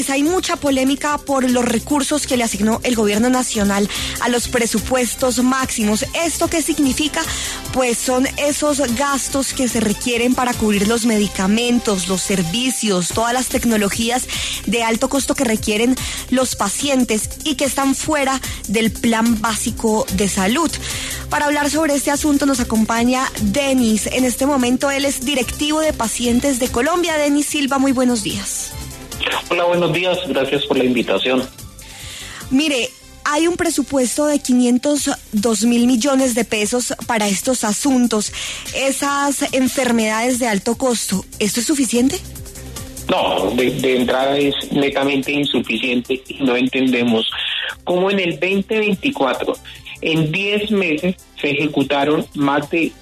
Hay mucha polémica por los recursos que le asignó el gobierno nacional a los presupuestos máximos. ¿Esto qué significa? Pues son esos gastos que se requieren para cubrir los medicamentos, los servicios, todas las tecnologías de alto costo que requieren los pacientes y que están fuera del plan básico de salud. Para hablar sobre este asunto nos acompaña Denis. En este momento él es directivo de Pacientes de Colombia. Denis Silva, muy buenos días. Hola, buenos días. Gracias por la invitación. Mire, hay un presupuesto de 502.000 millones de pesos para estos asuntos, esas enfermedades de alto costo. ¿Esto es suficiente? No, de entrada es netamente insuficiente y no entendemos cómo en el 2024, en 10 meses, se ejecutaron más de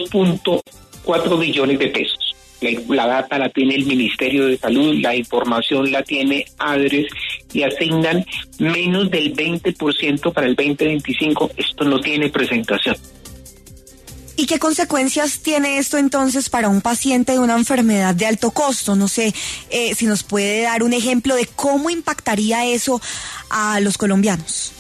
2.4 billones de pesos. La data la tiene el Ministerio de Salud, la información la tiene ADRES y asignan menos del 20% para el 2025. Esto no tiene presentación. ¿Y qué consecuencias tiene esto entonces para un paciente de una enfermedad de alto costo? No sé si nos puede dar un ejemplo de cómo impactaría eso a los colombianos.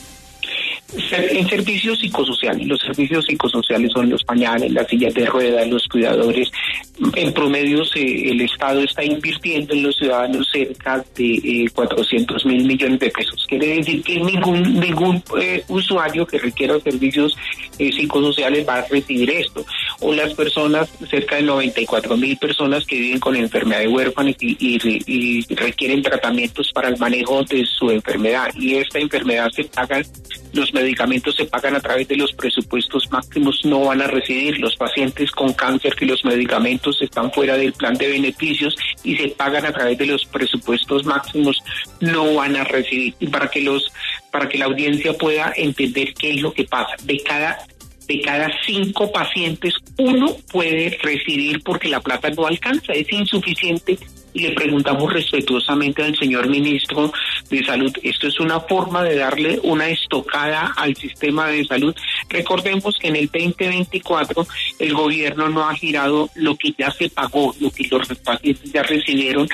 En servicios psicosociales, los servicios psicosociales son los pañales, las sillas de ruedas, los cuidadores. En promedio el Estado está invirtiendo en los ciudadanos cerca de 400.000 millones de pesos. Quiere decir que ningún usuario que requiera servicios psicosociales va a recibir esto. O las personas, cerca de 94.000 personas que viven con enfermedad huérfana y requieren tratamientos para el manejo de su enfermedad. Y esta enfermedad los medicamentos se pagan a través de los presupuestos máximos, no van a recibir. Los pacientes con cáncer, que los medicamentos están fuera del plan de beneficios y se pagan a través de los presupuestos máximos, no van a recibir. Y para que la audiencia pueda entender qué es lo que pasa, de cada 5 pacientes, 1 puede recibir porque la plata no alcanza, es insuficiente. Y le preguntamos respetuosamente al señor ministro de Salud, ¿esto es una forma de darle una estocada al sistema de salud? Recordemos que en el 2024 el gobierno no ha girado lo que ya se pagó, lo que los pacientes ya recibieron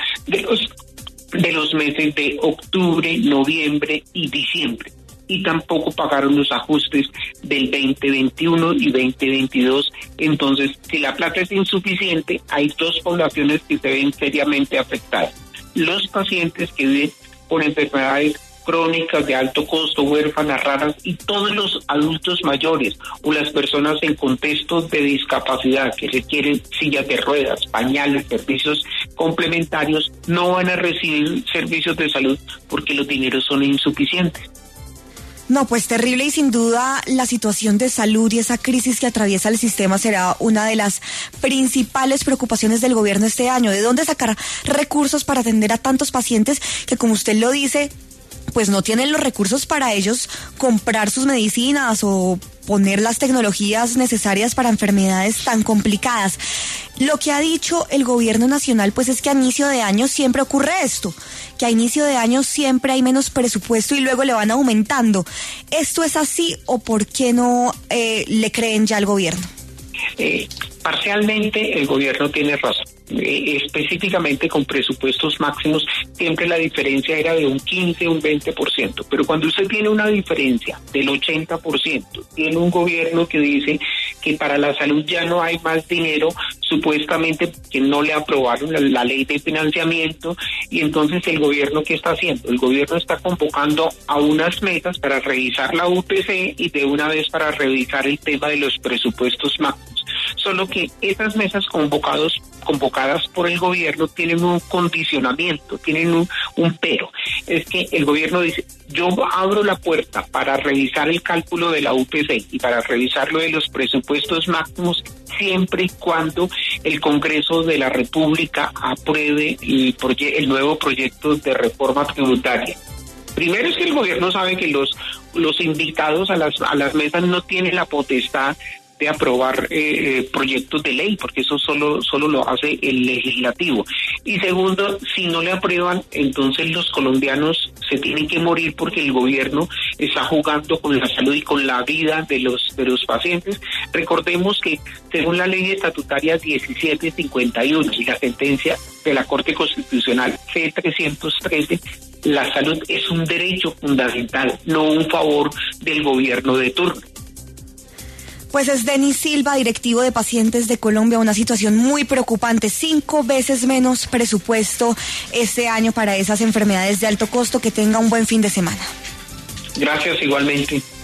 de los meses de octubre, noviembre y diciembre. Y tampoco pagaron los ajustes del 2021 y 2022. Entonces, si la plata es insuficiente, hay 2 poblaciones que se ven seriamente afectadas. Los pacientes que viven con enfermedades crónicas de alto costo, huérfanas, raras, y todos los adultos mayores o las personas en contextos de discapacidad que requieren sillas de ruedas, pañales, servicios complementarios, no van a recibir servicios de salud porque los dineros son insuficientes. No, pues terrible, y sin duda la situación de salud y esa crisis que atraviesa el sistema será una de las principales preocupaciones del gobierno este año. ¿De dónde sacar recursos para atender a tantos pacientes que, como usted lo dice, pues no tienen los recursos para ellos comprar sus medicinas o poner las tecnologías necesarias para enfermedades tan complicadas? Lo que ha dicho el gobierno nacional pues es que a inicio de año siempre ocurre esto, que a inicio de año siempre hay menos presupuesto y luego le van aumentando. ¿Esto es así o por qué no le creen ya al gobierno? Parcialmente el gobierno tiene razón. Específicamente con presupuestos máximos siempre la diferencia era de un 15, un 20%, pero cuando usted tiene una diferencia del 80%, tiene un gobierno que dice que para la salud ya no hay más dinero, supuestamente que no le aprobaron la ley de financiamiento, y entonces el gobierno, ¿qué está haciendo? El gobierno está convocando a unas mesas para revisar la UPC y de una vez para revisar el tema de los presupuestos máximos. Solo que esas mesas convocadas por el gobierno tienen un condicionamiento, tienen un pero. Es que el gobierno dice, yo abro la puerta para revisar el cálculo de la UPC y para revisar lo de los presupuestos máximos siempre y cuando el Congreso de la República apruebe el nuevo proyecto de reforma tributaria. Primero es que el gobierno sabe que los invitados a las mesas no tienen la potestad de aprobar proyectos de ley, porque eso solo lo hace el legislativo. Y segundo, si no le aprueban, entonces los colombianos se tienen que morir porque el gobierno está jugando con la salud y con la vida de los pacientes. Recordemos que según la ley estatutaria 1751 y la sentencia de la Corte Constitucional C313, La salud es un derecho fundamental, no un favor del gobierno de turno. Pues es Denis Silva, directivo de Pacientes de Colombia, una situación muy preocupante, 5 veces menos presupuesto este año para esas enfermedades de alto costo. Que tenga un buen fin de semana. Gracias, igualmente.